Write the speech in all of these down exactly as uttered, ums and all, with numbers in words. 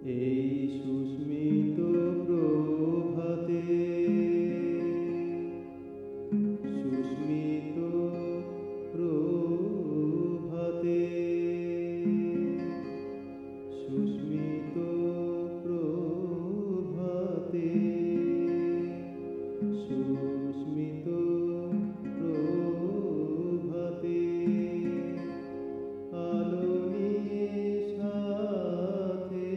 এই সুস্মিত প্রভাতে সুস্মিত প্রভাতে সুস্মিত প্রভাতে সুস্মিত প্রভাতে আলো নিয়ে সাথে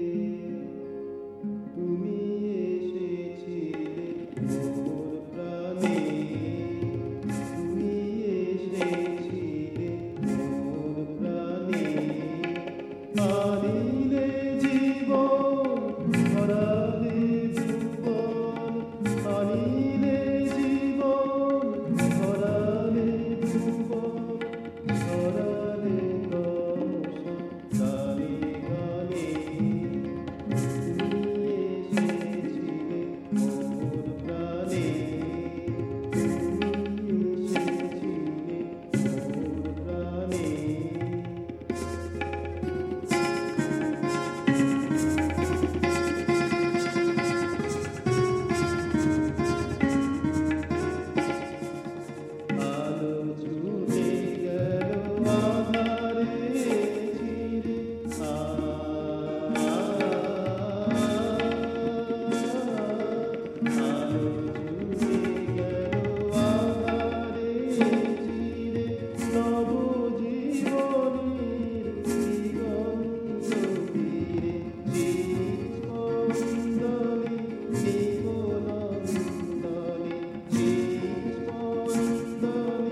তুমি এসেছিলে মোর প্রাণে, তুমি এসেছিলে মোর প্রাণে। আনিলে জীবন ধরালে ভুবন, আনিলে জীবন ধরালে ভুবন, ধরালে দর্শন গানে গানে। তুমি এসেছিলে মোর প্রাণে, তুমি এসেছিলে মোর প্রাণে। আলো ছুটে গেল আঁধারে চিরে, আলো ছুটে গেল আঁধারে চিরে, নব জীবনের দিগন্ত তীরে। চিৎস্পন্দনে নিকোনন্দনে, চিৎস্পন্দনে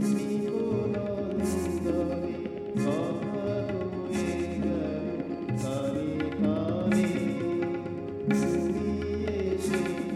নিকোনন্দনে, কথা কয়ে গেল কানে কানে। তুমি এসে